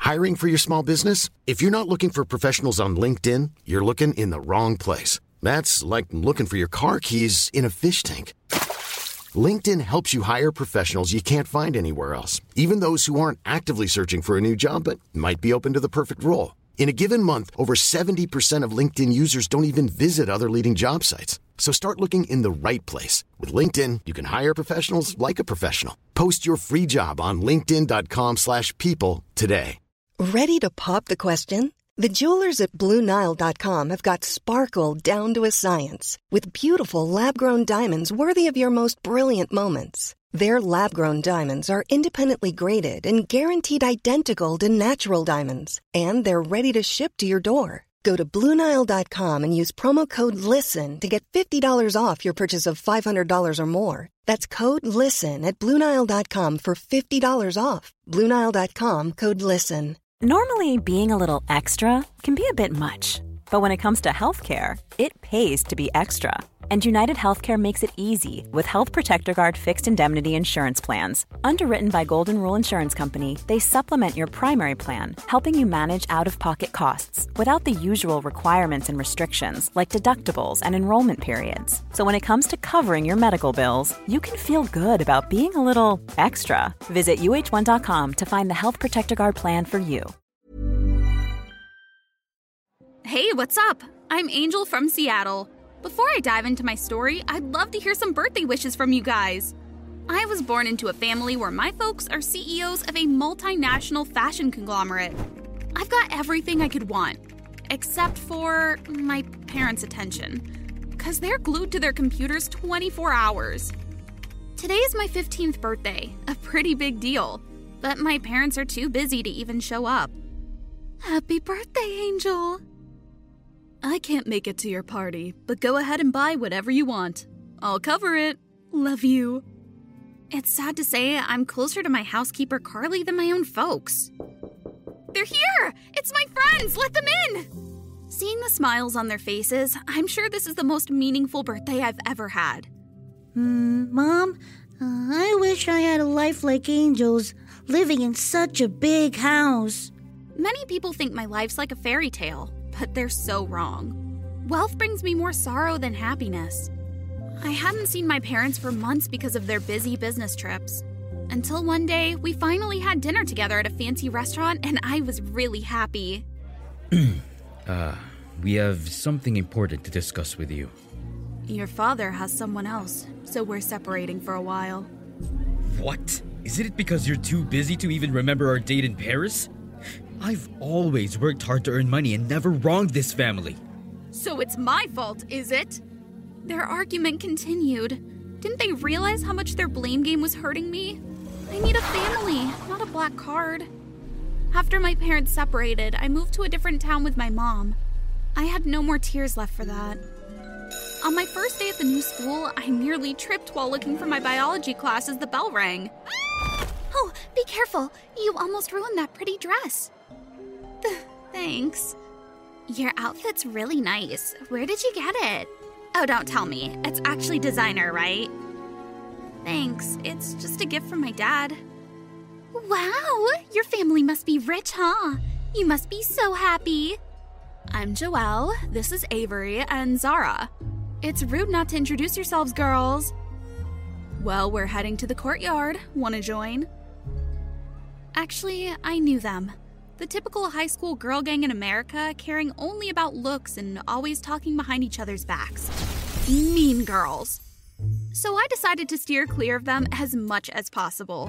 Hiring for your small business? If you're not looking for professionals on LinkedIn, you're looking in the wrong place. That's like looking for your car keys in a fish tank. LinkedIn helps you hire professionals you can't find anywhere else, even those who aren't actively searching for a new job but might be open to the perfect role. In a given month, over 70% of LinkedIn users don't even visit other leading job sites. So start looking in the right place. With LinkedIn, you can hire professionals like a professional. Post your free job on linkedin.com/people today. Ready to pop the question? The jewelers at BlueNile.com have got sparkle down to a science with beautiful lab-grown diamonds worthy of your most brilliant moments. Their lab-grown diamonds are independently graded and guaranteed identical to natural diamonds, and they're ready to ship to your door. Go to BlueNile.com and use promo code LISTEN to get $50 off your purchase of $500 or more. That's code LISTEN at BlueNile.com for $50 off. BlueNile.com, code LISTEN. Normally, being a little extra can be a bit much, but when it comes to healthcare, it pays to be extra. And United Healthcare makes it easy with Health Protector Guard fixed indemnity insurance plans. Underwritten by Golden Rule Insurance Company, they supplement your primary plan, helping you manage out-of-pocket costs without the usual requirements and restrictions like deductibles and enrollment periods. So when it comes to covering your medical bills, you can feel good about being a little extra. Visit uh1.com to find the Health Protector Guard plan for you. Hey, what's up? I'm Angel from Seattle. Before I dive into my story, I'd love to hear some birthday wishes from you guys. I was born into a family where my folks are CEOs of a multinational fashion conglomerate. I've got everything I could want, except for my parents' attention, because they're glued to their computers 24 hours. Today is my 15th birthday, a pretty big deal, but my parents are too busy to even show up. Happy birthday, Angel! I can't make it to your party, but go ahead and buy whatever you want. I'll cover it. Love you. It's sad to say I'm closer to my housekeeper Carly than my own folks. They're here! It's my friends! Let them in! Seeing the smiles on their faces, I'm sure this is the most meaningful birthday I've ever had. Mom, I wish I had a life like Angel's, living in such a big house. Many people think my life's like a fairy tale, but they're so wrong. Wealth brings me more sorrow than happiness. I hadn't seen my parents for months because of their busy business trips. Until one day, we finally had dinner together at a fancy restaurant, and I was really happy. We have something important to discuss with you. Your father has someone else, so we're separating for a while. What? Is it because you're too busy to even remember our date in Paris? I've always worked hard to earn money and never wronged this family. So it's my fault, is it? Their argument continued. Didn't they realize how much their blame game was hurting me? I need a family, not a black card. After my parents separated, I moved to a different town with my mom. I had no more tears left for that. On my first day at the new school, I nearly tripped while looking for my biology class as the bell rang. Oh, be careful. You almost ruined that pretty dress. Thanks. Your outfit's really nice. Where did you get it? Oh, don't tell me. It's actually designer, right? Thanks. It's just a gift from my dad. Wow, your family must be rich, huh? You must be so happy. I'm Joelle, this is Avery, and Zara. It's rude not to introduce yourselves, girls. Well, we're heading to the courtyard. Want to join? Actually, I knew them. The typical high school girl gang in America, caring only about looks and always talking behind each other's backs. Mean girls. So I decided to steer clear of them as much as possible.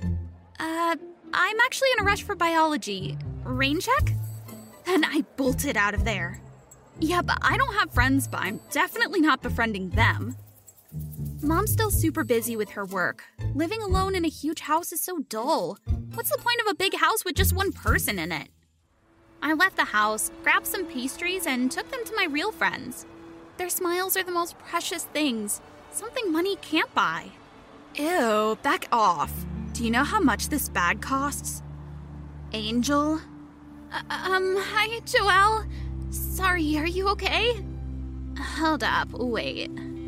I'm actually in a rush for biology. Rain check? And I bolted out of there. Yep, I don't have friends, but I'm definitely not befriending them. Mom's still super busy with her work. Living alone in a huge house is so dull. What's the point of a big house with just one person in it? I left the house, grabbed some pastries, and took them to my real friends. Their smiles are the most precious things. Something money can't buy. Ew, back off. Do you know how much this bag costs? Angel? Hi, Joelle. Sorry, are you okay? Hold up, wait.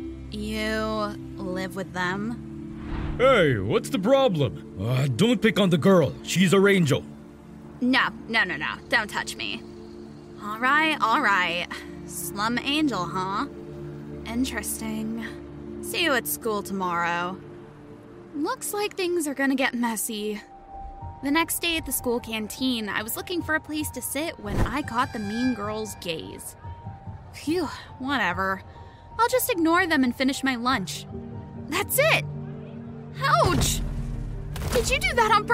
You live with them? Hey, what's the problem? Don't pick on the girl. She's our Angel. No. Don't touch me. All right. Slum angel, huh? Interesting. See you at school tomorrow. Looks like things are gonna get messy. The next day at the school canteen, I was looking for a place to sit when I caught the mean girl's gaze. Phew, whatever. I'll just ignore them and finish my lunch. That's it! Ouch! Did you do that on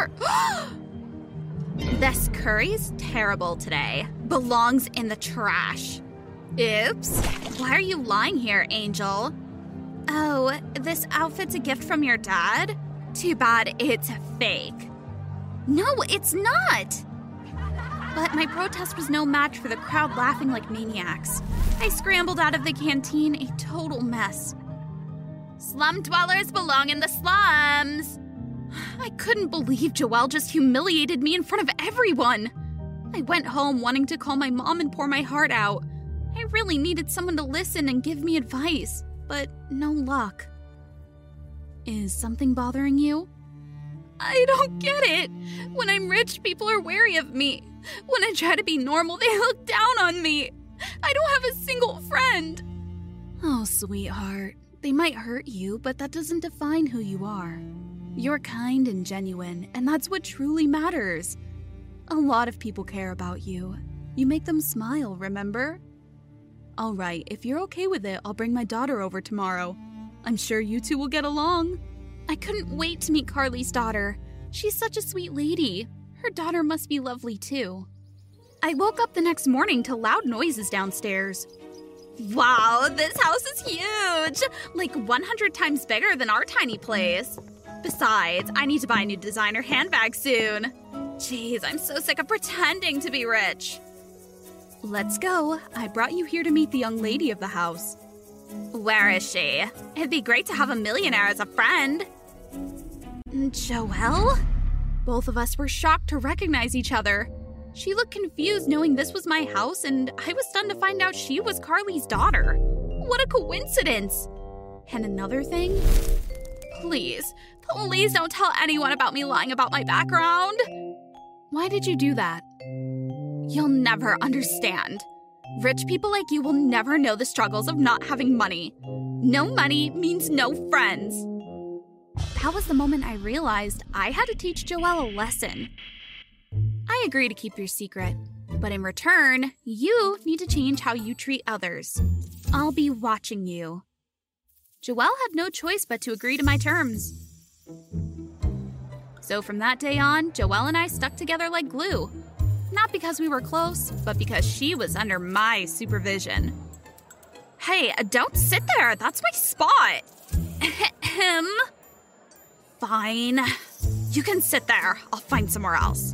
This curry's terrible today. Belongs in the trash. Oops. Why are you lying here, Angel? Oh, this outfit's a gift from your dad? Too bad it's fake. No, it's not! But my protest was no match for the crowd laughing like maniacs. I scrambled out of the canteen, a total mess. Slum dwellers belong in the slums! I couldn't believe Joelle just humiliated me in front of everyone. I went home wanting to call my mom and pour my heart out. I really needed someone to listen and give me advice, but no luck. Is something bothering you? I don't get it. When I'm rich, people are wary of me. When I try to be normal, they look down on me. I don't have a single friend. Oh, sweetheart. They might hurt you, but that doesn't define who you are. You're kind and genuine, and that's what truly matters. A lot of people care about you. You make them smile, remember? All right, if you're okay with it, I'll bring my daughter over tomorrow. I'm sure you two will get along. I couldn't wait to meet Carly's daughter. She's such a sweet lady. Her daughter must be lovely too. I woke up the next morning to loud noises downstairs. Wow, this house is huge! Like 100 times bigger than our tiny place. Besides, I need to buy a new designer handbag soon. Jeez, I'm so sick of pretending to be rich. Let's go. I brought you here to meet the young lady of the house. Where is she? It'd be great to have a millionaire as a friend. Joelle? Both of us were shocked to recognize each other. She looked confused knowing this was my house, and I was stunned to find out she was Carly's daughter. What a coincidence! And another thing? Please don't tell anyone about me lying about my background. Why did you do that? You'll never understand. Rich people like you will never know the struggles of not having money. No money means no friends. That was the moment I realized I had to teach Joelle a lesson. I agree to keep your secret, but in return, you need to change how you treat others. I'll be watching you. Joelle had no choice but to agree to my terms. So from that day on, Joelle and I stuck together like glue. Not because we were close, but because she was under my supervision. Hey, don't sit there. That's my spot. Fine. You can sit there. I'll find somewhere else.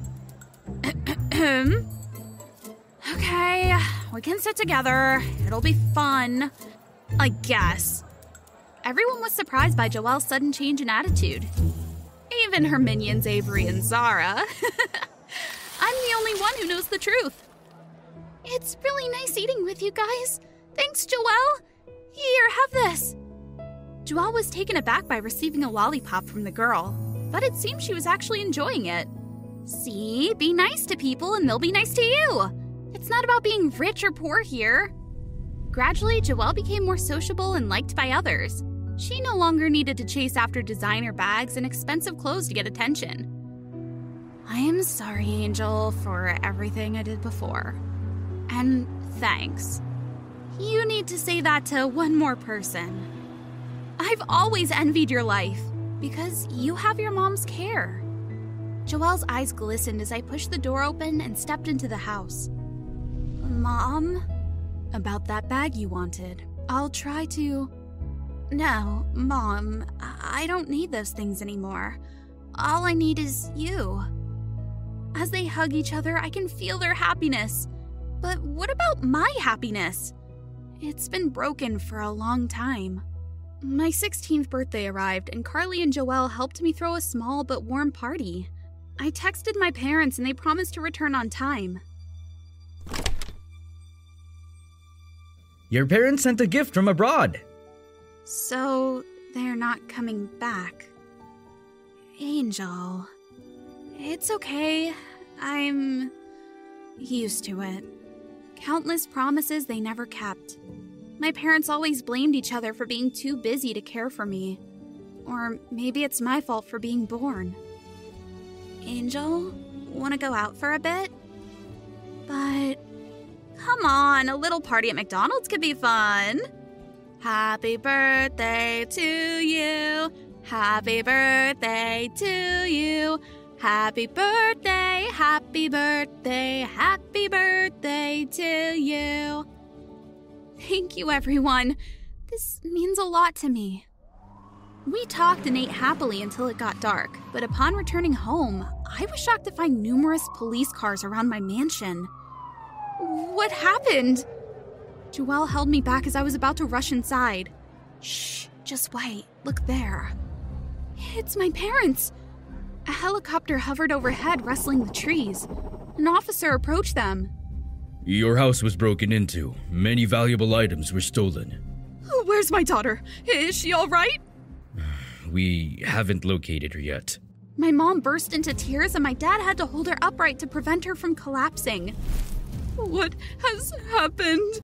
Okay, we can sit together. It'll be fun. I guess. Everyone was surprised by Joelle's sudden change in attitude. Even her minions Avery and Zara. I'm the only one who knows the truth. It's really nice eating with you guys. Thanks, Joelle. Here, have this. Joelle was taken aback by receiving a lollipop from the girl, but it seemed she was actually enjoying it. See, be nice to people and they'll be nice to you. It's not about being rich or poor here. Gradually, Joelle became more sociable and liked by others. She no longer needed to chase after designer bags and expensive clothes to get attention. I am sorry, Angel, for everything I did before. And thanks. You need to say that to one more person. I've always envied your life because you have your mom's care. Joelle's eyes glistened as I pushed the door open and stepped into the house. Mom? About that bag you wanted. I'll try to... No, Mom, I don't need those things anymore. All I need is you. As they hug each other, I can feel their happiness. But what about my happiness? It's been broken for a long time. My 16th birthday arrived, and Carly and Joelle helped me throw a small but warm party. I texted my parents, and they promised to return on time. Your parents sent a gift from abroad. So, they're not coming back. Angel. It's okay. I'm used to it. Countless promises they never kept. My parents always blamed each other for being too busy to care for me. Or maybe it's my fault for being born. Angel, want to go out for a bit? But come on, a little party at McDonald's could be fun. Happy birthday to you. Happy birthday to you. Happy birthday, happy birthday, happy birthday to you. Thank you, everyone. This means a lot to me. We talked and ate happily until it got dark, but upon returning home, I was shocked to find numerous police cars around my mansion. What happened? Joelle held me back as I was about to rush inside. Shh, just wait. Look there. It's my parents. A helicopter hovered overhead, rustling the trees. An officer approached them. Your house was broken into. Many valuable items were stolen. Where's my daughter? Is she all right? We haven't located her yet. My mom burst into tears and my dad had to hold her upright to prevent her from collapsing. What has happened?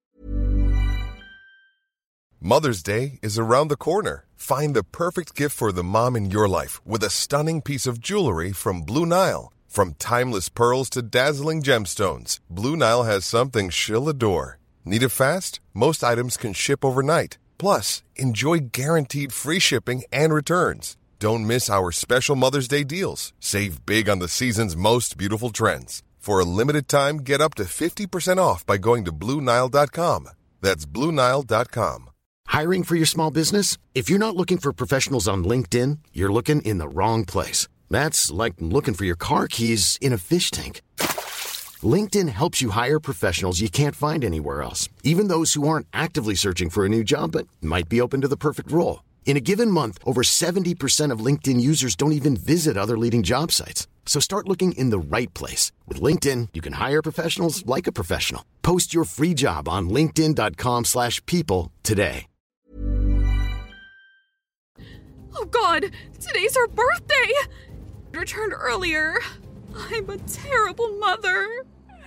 Mother's Day is around the corner. Find the perfect gift for the mom in your life with a stunning piece of jewelry from Blue Nile. From timeless pearls to dazzling gemstones, Blue Nile has something she'll adore. Need it fast? Most items can ship overnight. Plus, enjoy guaranteed free shipping and returns. Don't miss our special Mother's Day deals. Save big on the season's most beautiful trends. For a limited time, get up to 50% off by going to BlueNile.com. That's BlueNile.com. Hiring for your small business? If you're not looking for professionals on LinkedIn, you're looking in the wrong place. That's like looking for your car keys in a fish tank. LinkedIn helps you hire professionals you can't find anywhere else, even those who aren't actively searching for a new job but might be open to the perfect role. In a given month, over 70% of LinkedIn users don't even visit other leading job sites. So start looking in the right place. With LinkedIn, you can hire professionals like a professional. Post your free job on linkedin.com/people today. Oh God, today's her birthday! Returned earlier. I'm a terrible mother.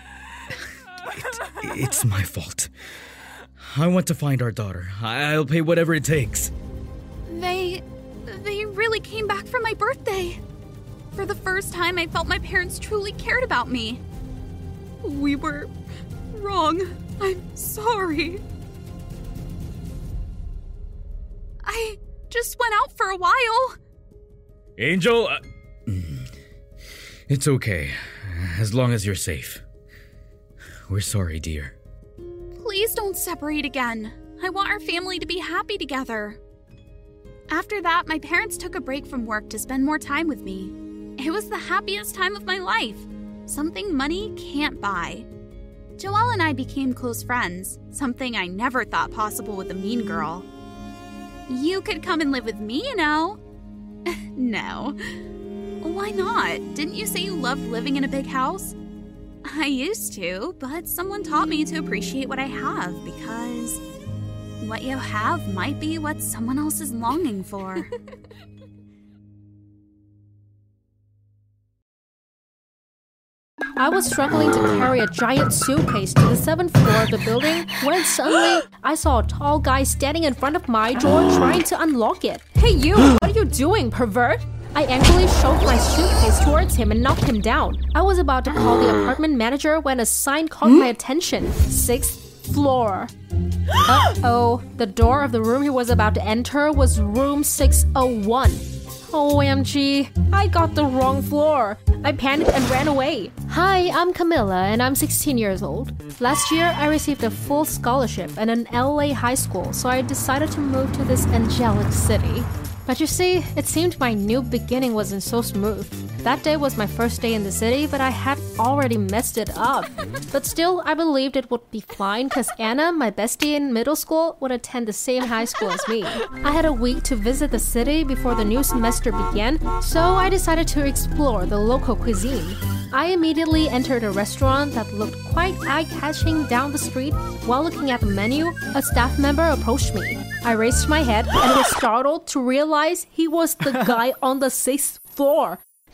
It's my fault. I want to find our daughter. I'll pay whatever it takes. They really came back for my birthday. For the first time, I felt my parents truly cared about me. We were wrong. I'm sorry. I just went out for a while. Angel, it's okay, as long as you're safe. We're sorry, dear. Please don't separate again. I want our family to be happy together. After that, my parents took a break from work to spend more time with me. It was the happiest time of my life. Something money can't buy. Joelle and I became close friends, something I never thought possible with a mean girl. You could come and live with me, you know. No. Why not? Didn't you say you loved living in a big house? I used to, but someone taught me to appreciate what I have because what you have might be what someone else is longing for. I was struggling to carry a giant suitcase to the 7th floor of the building when suddenly I saw a tall guy standing in front of my door trying to unlock it. Hey you, what are you doing, pervert? I angrily shoved my suitcase towards him and knocked him down. I was about to call the apartment manager when a sign caught my attention. 6th floor. Uh-oh, the door of the room he was about to enter was room 601. OMG, I got the wrong floor. I panicked and ran away. Hi, I'm Camilla and I'm 16 years old. Last year, I received a full scholarship at an LA high school, so I decided to move to this angelic city. But you see, it seemed my new beginning wasn't so smooth. That day was my first day in the city, but I had already messed it up. But still, I believed it would be fine because Anna, my bestie in middle school, would attend the same high school as me. I had a week to visit the city before the new semester began, so I decided to explore the local cuisine. I immediately entered a restaurant that looked quite eye-catching down the street. While looking at the menu, a staff member approached me. I raised my head and was startled to realize he was the guy on the 6th floor.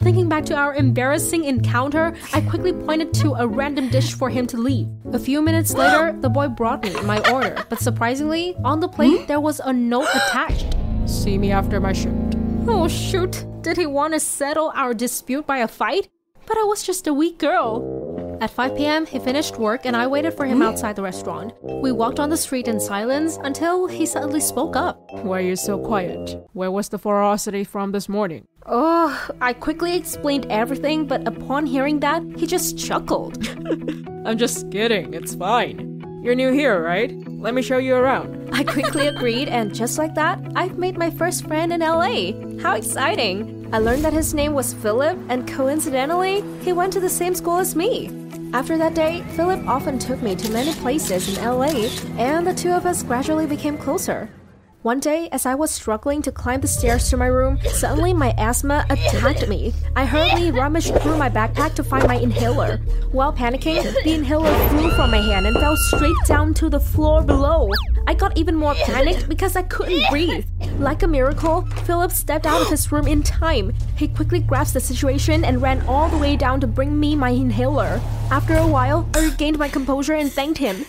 Thinking back to our embarrassing encounter, I quickly pointed to a random dish for him to leave. A few minutes later, the boy brought me my order, but surprisingly, on the plate there was a note attached. See me after my shift. Oh shoot, did he want to settle our dispute by a fight? But I was just a weak girl. At 5 p.m., he finished work and I waited for him outside the restaurant. We walked on the street in silence until he suddenly spoke up. Why are you so quiet? Where was the ferocity from this morning? Oh, I quickly explained everything, but upon hearing that, he just chuckled. I'm just kidding, it's fine. You're new here, right? Let me show you around. I quickly agreed, and just like that, I've made my first friend in LA. How exciting! I learned that his name was Philip, and coincidentally, he went to the same school as me. After that day, Philip often took me to many places in LA, and the two of us gradually became closer. One day, as I was struggling to climb the stairs to my room, suddenly my asthma attacked me. I hurriedly rummaged through my backpack to find my inhaler. While panicking, the inhaler flew from my hand and fell straight down to the floor below. I got even more panicked because I couldn't breathe. Like a miracle, Philip stepped out of his room in time. He quickly grasped the situation and ran all the way down to bring me my inhaler. After a while, I regained my composure and thanked him.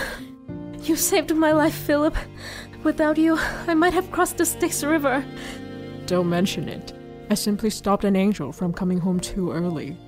You saved my life, Philip. Without you, I might have crossed the Styx River. Don't mention it. I simply stopped an angel from coming home too early.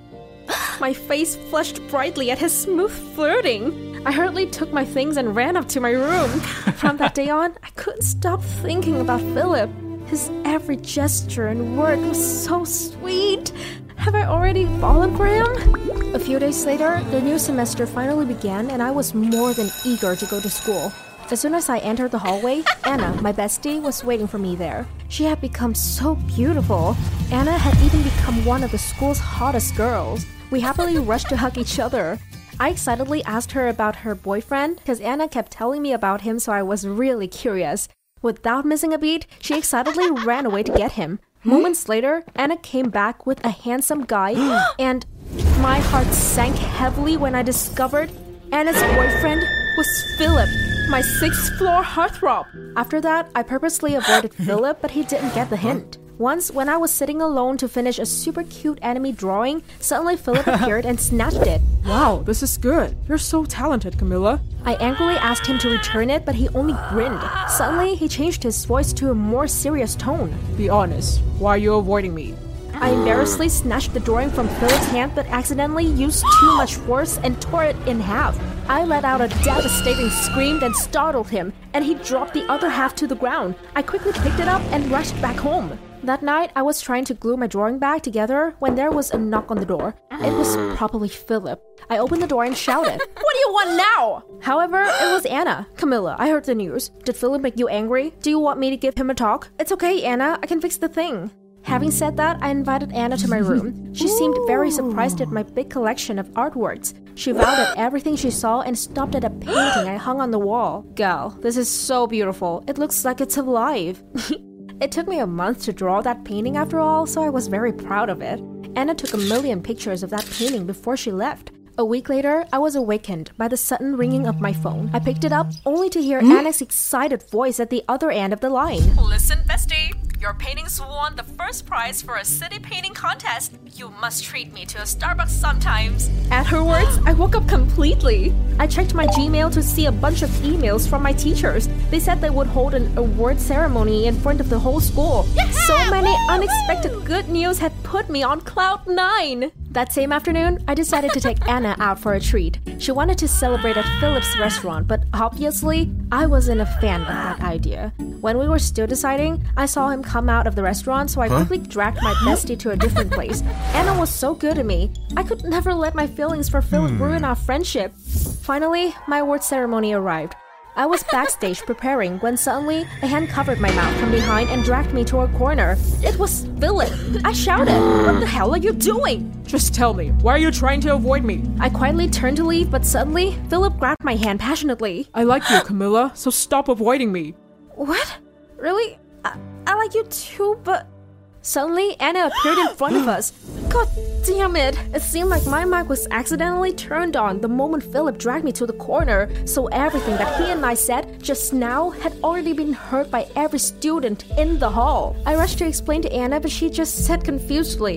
My face flushed brightly at his smooth flirting. I hurriedly took my things and ran up to my room. From that day on, I couldn't stop thinking about Philip. His every gesture and word was so sweet. Have I already fallen for him? A few days later, the new semester finally began and I was more than eager to go to school. As soon as I entered the hallway, Anna, my bestie, was waiting for me there. She had become so beautiful. Anna had even become one of the school's hottest girls. We happily rushed to hug each other. I excitedly asked her about her boyfriend because Anna kept telling me about him, so I was really curious. Without missing a beat, she excitedly ran away to get him. Moments later, Anna came back with a handsome guy, and my heart sank heavily when I discovered Anna's boyfriend was Philip, my 6th floor heartthrob. After that, I purposely avoided Philip, but he didn't get the hint. Once, when I was sitting alone to finish a super cute anime drawing, suddenly Philip appeared and snatched it. Wow, this is good. You're so talented, Camilla. I angrily asked him to return it, but he only grinned. Suddenly, he changed his voice to a more serious tone. Be honest, why are you avoiding me? I embarrassingly snatched the drawing from Philip's hand, but accidentally used too much force and tore it in half. I let out a devastating scream that startled him, and he dropped the other half to the ground. I quickly picked it up and rushed back home. That night, I was trying to glue my drawing bag together when there was a knock on the door. It was probably Philip. I opened the door and shouted, "What do you want now?" However, it was Anna. Camilla, I heard the news. Did Philip make you angry? Do you want me to give him a talk? It's okay, Anna. I can fix the thing. Having said that, I invited Anna to my room. She seemed very surprised at my big collection of artworks. She vowed at everything she saw and stopped at a painting I hung on the wall. Gal, this is so beautiful. It looks like it's alive. It took me a month to draw that painting after all, so I was very proud of it. Anna took a million pictures of that painting before she left. A week later, I was awakened by the sudden ringing of my phone. I picked it up only to hear Anna's excited voice at the other end of the line. Listen, bestie. Your paintings won the first prize for a city painting contest. You must treat me to a Starbucks sometimes. At her words, I woke up completely. I checked my Gmail to see a bunch of emails from my teachers. They said they would hold an award ceremony in front of the whole school. Yeah! So many unexpected good news had put me on cloud 9. That same afternoon, I decided to take Anna out for a treat. She wanted to celebrate at Philip's restaurant, but obviously, I wasn't a fan of that idea. When we were still deciding, I saw him come out of the restaurant, so I quickly dragged my bestie to a different place. Anna was so good to me. I could never let my feelings for Philip ruin our friendship. Finally, my award ceremony arrived. I was backstage preparing when suddenly a hand covered my mouth from behind and dragged me to a corner. It was Philip. I shouted, "What the hell are you doing?" Just tell me, why are you trying to avoid me? I quietly turned to leave, but suddenly, Philip grabbed my hand passionately. I like you, Camilla, so stop avoiding me. What? Really? I like you too, but... Suddenly, Anna appeared in front of us. God damn it! It seemed like my mic was accidentally turned on the moment Philip dragged me to the corner, so everything that he and I said just now had already been heard by every student in the hall. I rushed to explain to Anna, but she just said confusedly,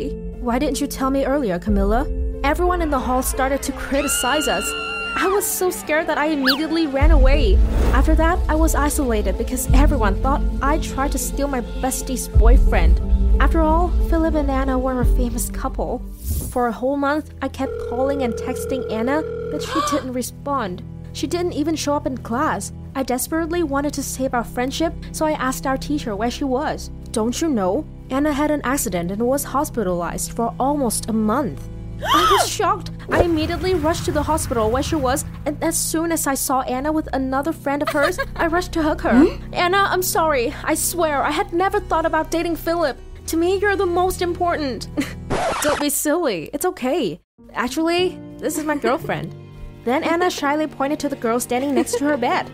Why didn't you tell me earlier, Camilla? Everyone in the hall started to criticize us. I was so scared that I immediately ran away. After that, I was isolated because everyone thought I tried to steal my bestie's boyfriend. After all, Philip and Anna were a famous couple. For a whole month, I kept calling and texting Anna, but she didn't respond. She didn't even show up in class. I desperately wanted to save our friendship, so I asked our teacher where she was. Don't you know? Anna had an accident and was hospitalized for almost a month. I was shocked. I immediately rushed to the hospital where she was, and as soon as I saw Anna with another friend of hers, I rushed to hug her. Anna, I'm sorry. I swear, I had never thought about dating Philip. To me, you're the most important. Don't be silly. It's okay. Actually, this is my girlfriend. Then Anna shyly pointed to the girl standing next to her bed.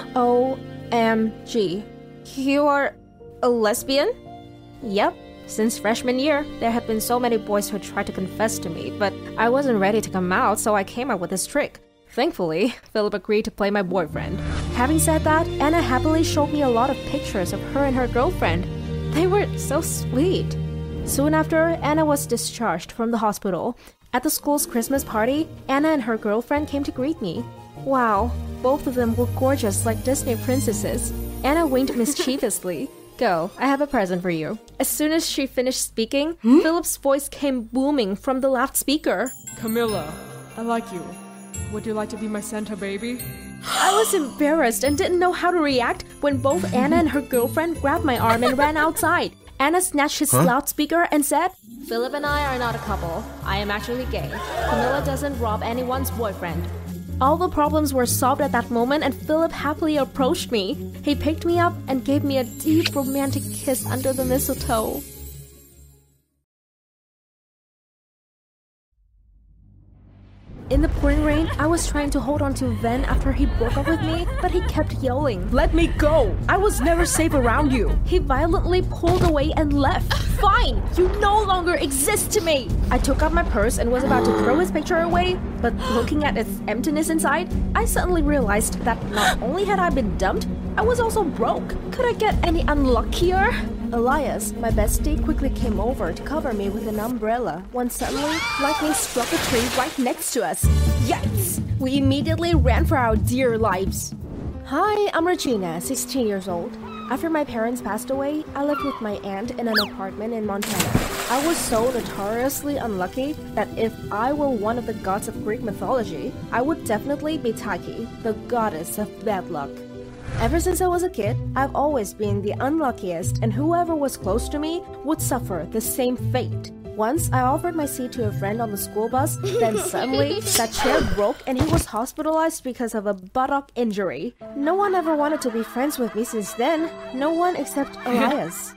OMG. You are a lesbian? Yep. Since freshman year, there have been so many boys who tried to confess to me, but I wasn't ready to come out, so I came up with this trick. Thankfully, Philip agreed to play my boyfriend. Having said that, Anna happily showed me a lot of pictures of her and her girlfriend. They were so sweet. Soon after, Anna was discharged from the hospital. At the school's Christmas party, Anna and her girlfriend came to greet me. Wow, both of them were gorgeous like Disney princesses. Anna winked mischievously. Go, I have a present for you. As soon as she finished speaking, Philip's voice came booming from the loudspeaker. Camilla, I like you. Would you like to be my Santa baby? I was embarrassed and didn't know how to react when both Anna and her girlfriend grabbed my arm and ran outside. Anna snatched his loudspeaker and said, Philip and I are not a couple. I am actually gay. Camilla doesn't rob anyone's boyfriend. All the problems were solved at that moment, and Philip happily approached me. He picked me up and gave me a deep romantic kiss under the mistletoe. In the pouring rain, I was trying to hold on to Ven after he broke up with me, but he kept yelling, Let me go! I was never safe around you! He violently pulled away and left. Fine! You no longer exist to me! I took out my purse and was about to throw his picture away, but looking at its emptiness inside, I suddenly realized that not only had I been dumped, I was also broke. Could I get any unluckier? Elias, my bestie, quickly came over to cover me with an umbrella when suddenly lightning struck a tree right next to us. Yikes! We immediately ran for our dear lives. Hi, I'm Regina, 16 years old. After my parents passed away, I lived with my aunt in an apartment in Montana. I was so notoriously unlucky that if I were one of the gods of Greek mythology, I would definitely be Tyche, the goddess of bad luck. Ever since I was a kid, I've always been the unluckiest, and whoever was close to me would suffer the same fate. Once, I offered my seat to a friend on the school bus, then suddenly, that chair broke and he was hospitalized because of a buttock injury. No one ever wanted to be friends with me since then, no one except Elias.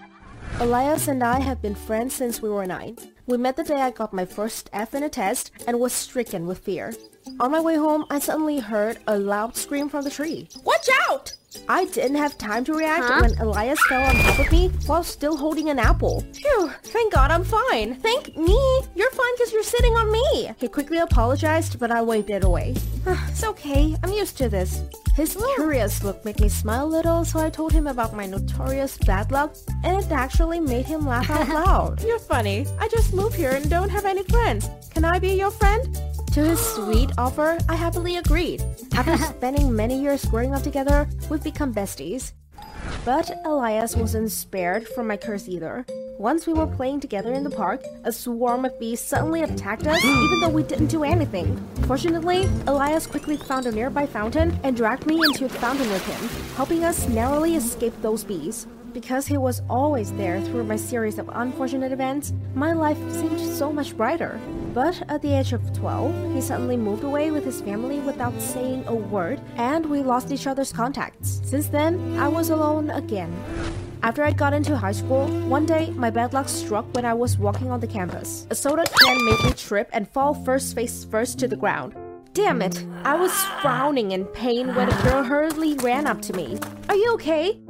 Elias and I have been friends since we were 9. We met the day I got my first F in a test and was stricken with fear. On my way home, I suddenly heard a loud scream from the tree. Watch out! I didn't have time to react when Elias fell on top of me while still holding an apple. Phew, thank God I'm fine. Thank me? You're fine because you're sitting on me. He quickly apologized, but I waved it away. It's okay, I'm used to this. His curious look made me smile a little, so I told him about my notorious bad luck, and it actually made him laugh out loud. You're funny. I just moved here and don't have any friends. Can I be your friend? To his sweet offer, I happily agreed. After spending many years growing up together, we've become besties. But Elias wasn't spared from my curse either. Once we were playing together in the park, a swarm of bees suddenly attacked us even though we didn't do anything. Fortunately, Elias quickly found a nearby fountain and dragged me into the fountain with him, helping us narrowly escape those bees. Because he was always there through my series of unfortunate events, my life seemed so much brighter. But at the age of 12, he suddenly moved away with his family without saying a word, and we lost each other's contacts. Since then, I was alone again. After I got into high school, one day my bad luck struck when I was walking on the campus. A soda can made me trip and fall face first to the ground. Damn it! I was frowning in pain when a girl hurriedly ran up to me. Are you okay?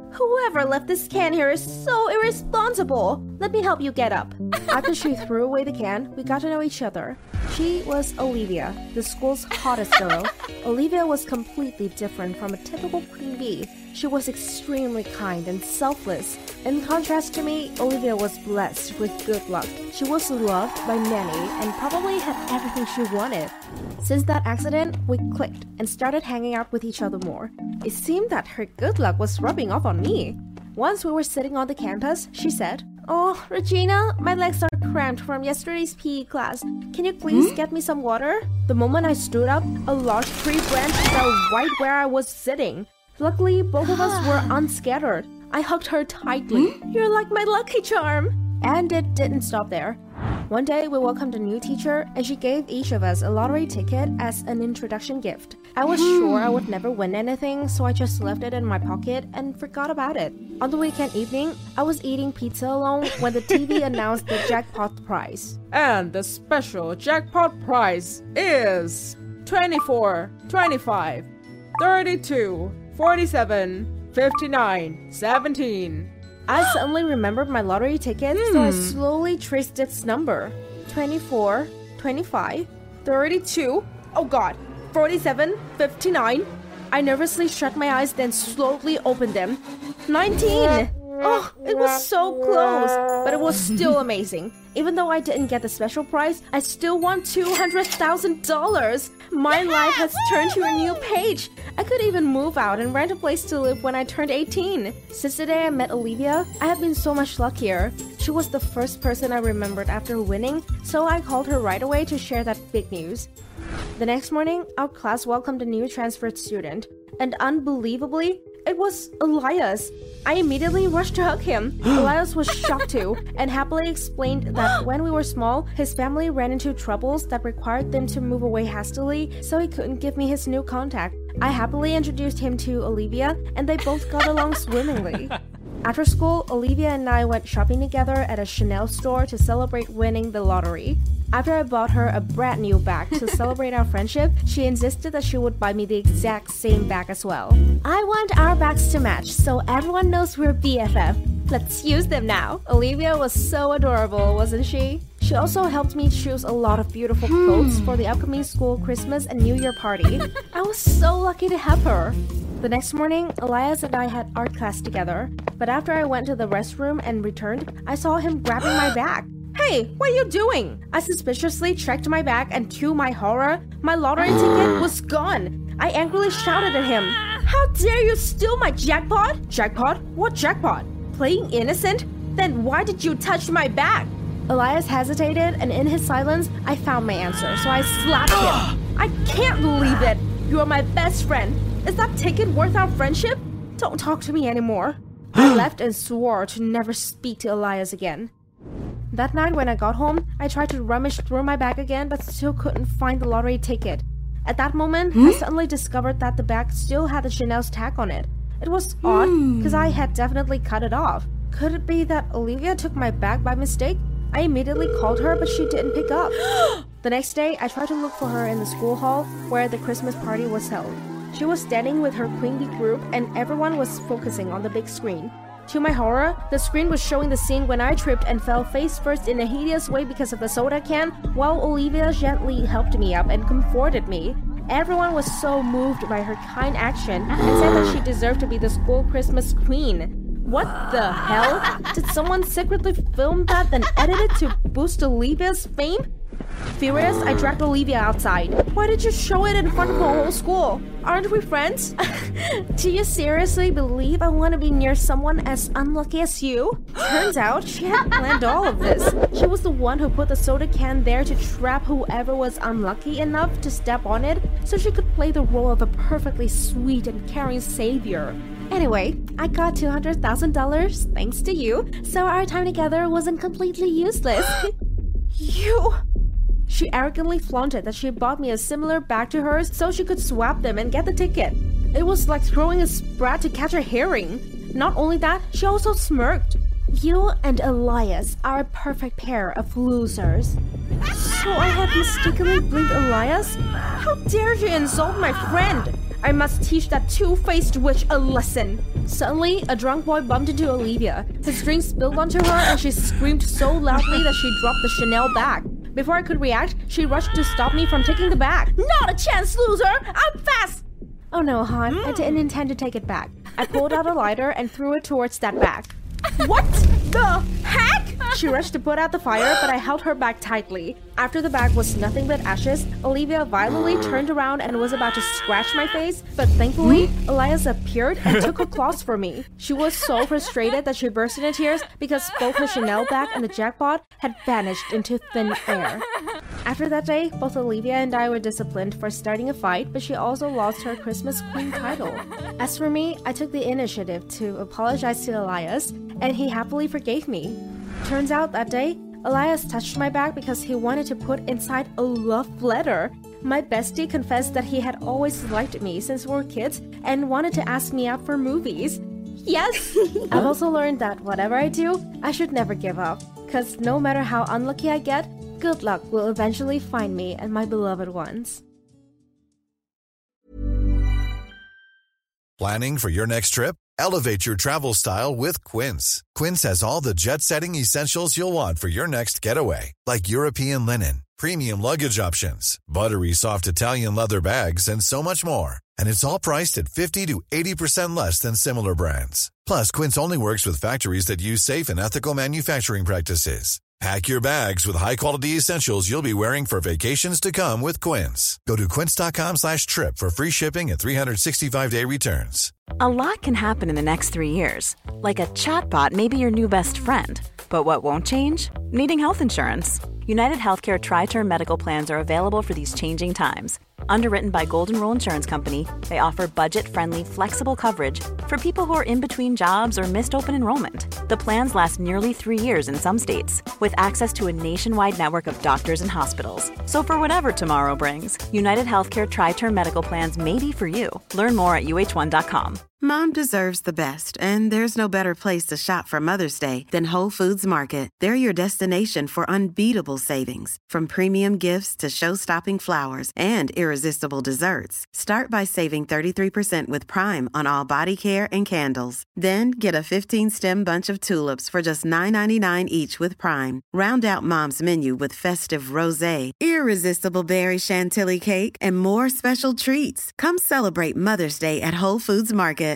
Whoever left this can here is so irresponsible. Let me help you get up. After she threw away the can, we got to know each other. She was Olivia, the school's hottest girl. Olivia was completely different from a typical queen bee. She was extremely kind and selfless. In contrast to me, Olivia was blessed with good luck. She was loved by many and probably had everything she wanted. Since that accident, we clicked and started hanging out with each other more. It seemed that her good luck was rubbing off on me. Once we were sitting on the campus, she said, "Oh, Regina, my legs are cramped from yesterday's PE class. Can you please get me some water?" The moment I stood up, a large tree branch fell right where I was sitting. Luckily, both of us were unscattered. I hugged her tightly. "You're like my lucky charm." And it didn't stop there. One day, we welcomed a new teacher, and she gave each of us a lottery ticket as an introduction gift. I was sure I would never win anything, so I just left it in my pocket and forgot about it. On the weekend evening, I was eating pizza alone when the TV announced the jackpot prize. And the special jackpot prize is 24, 25, 32, 47, 59, 17. I suddenly remembered my lottery ticket, so I slowly traced its number. 24, 25, 32, oh god, 47, 59. I nervously shut my eyes, then slowly opened them. 19! Oh, it was so close, but it was still amazing. Even though I didn't get the special prize, I still won $200,000. My life has turned to a new page. I could even move out and rent a place to live when I turned 18. Since the day I met Olivia, I have been so much luckier. She was the first person I remembered after winning, so I called her right away to share that big news. The next morning, our class welcomed a new transferred student, and unbelievably, it was Elias. I immediately rushed to hug him. Elias was shocked too, and happily explained that when we were small, his family ran into troubles that required them to move away hastily, so he couldn't give me his new contact. I happily introduced him to Olivia, and they both got along swimmingly. After school, Olivia and I went shopping together at a Chanel store to celebrate winning the lottery. After I bought her a brand new bag to celebrate our friendship, she insisted that she would buy me the exact same bag as well. I want our bags to match, so everyone knows we're BFF. Let's use them now. Olivia was so adorable, wasn't she? She also helped me choose a lot of beautiful clothes for the upcoming school Christmas and New Year party. I was so lucky to have her. The next morning, Elias and I had art class together, but after I went to the restroom and returned, I saw him grabbing my bag. "Hey, what are you doing?" I suspiciously checked my bag, and to my horror, my lottery ticket was gone. I angrily shouted at him, "How dare you steal my jackpot?" "Jackpot? What jackpot? Playing innocent? Then why did you touch my bag?" Elias hesitated, and in his silence, I found my answer, so I slapped him. "I can't believe it! You are my best friend. Is that ticket worth our friendship? Don't talk to me anymore." I left and swore to never speak to Elias again. That night when I got home, I tried to rummage through my bag again but still couldn't find the lottery ticket. At that moment, I suddenly discovered that the bag still had the Chanel's tag on it. It was odd, because I had definitely cut it off. Could it be that Olivia took my bag by mistake? I immediately called her, but she didn't pick up. The next day, I tried to look for her in the school hall where the Christmas party was held. She was standing with her Queen Bee group, and everyone was focusing on the big screen. To my horror, the screen was showing the scene when I tripped and fell face first in a hideous way because of the soda can, while Olivia gently helped me up and comforted me. Everyone was so moved by her kind action and said that she deserved to be the school Christmas queen. What the hell? Did someone secretly film that then edit it to boost Olivia's fame? Furious, I dragged Olivia outside. "Why did you show it in front of the whole school? Aren't we friends?" "Do you seriously believe I want to be near someone as unlucky as you?" Turns out she had planned all of this. She was the one who put the soda can there to trap whoever was unlucky enough to step on it so she could play the role of a perfectly sweet and caring savior. Anyway, I got $200,000 thanks to you, so our time together wasn't completely useless. You... She arrogantly flaunted that she bought me a similar bag to hers so she could swap them and get the ticket. It was like throwing a sprat to catch a herring. Not only that, she also smirked. "You and Elias are a perfect pair of losers." So I had mistakenly blinked Elias? How dare you insult my friend? I must teach that two-faced witch a lesson. Suddenly, a drunk boy bumped into Olivia. His drink spilled onto her and she screamed so loudly that she dropped the Chanel bag. Before I could react, she rushed to stop me from taking the bag. Not a chance, loser! I'm fast! Oh no, hon, I didn't intend to take it back. I pulled out a lighter and threw it towards that bag. What the heck? She rushed to put out the fire, but I held her back tightly. After the bag was nothing but ashes, Olivia violently turned around and was about to scratch my face, but thankfully, Elias appeared and took her claws for me. She was so frustrated that she burst into tears because both her Chanel bag and the jackpot had vanished into thin air. After that day, both Olivia and I were disciplined for starting a fight, but she also lost her Christmas Queen title. As for me, I took the initiative to apologize to Elias, and he happily forgave me. Turns out that day, Elias touched my bag because he wanted to put inside a love letter. My bestie confessed that he had always liked me since we were kids and wanted to ask me out for movies. Yes! I've also learned that whatever I do, I should never give up. Because no matter how unlucky I get, good luck will eventually find me and my beloved ones. Planning for your next trip? Elevate your travel style with Quince. Quince has all the jet-setting essentials you'll want for your next getaway, like European linen, premium luggage options, buttery soft Italian leather bags, and so much more. And it's all priced at 50 to 80% less than similar brands. Plus, Quince only works with factories that use safe and ethical manufacturing practices. Pack your bags with high-quality essentials you'll be wearing for vacations to come with Quince. Go to quince.com/trip for free shipping and 365-day returns. A lot can happen in the next 3 years. Like a chatbot may be your new best friend. But what won't change? Needing health insurance. United Healthcare Tri-Term Medical Plans are available for these changing times. Underwritten by Golden Rule Insurance Company, they offer budget-friendly, flexible coverage for people who are in between jobs or missed open enrollment. The plans last nearly 3 years in some states, with access to a nationwide network of doctors and hospitals. So for whatever tomorrow brings, United Healthcare Tri-Term Medical Plans may be for you. Learn more at uh1.com. Mom deserves the best, and there's no better place to shop for Mother's Day than Whole Foods Market. They're your destination for unbeatable savings, from premium gifts to show-stopping flowers and irresistible desserts. Start by saving 33% with Prime on all body care and candles. Then get a 15-stem bunch of tulips for just $9.99 each with Prime. Round out Mom's menu with festive rosé, irresistible berry chantilly cake, and more special treats. Come celebrate Mother's Day at Whole Foods Market.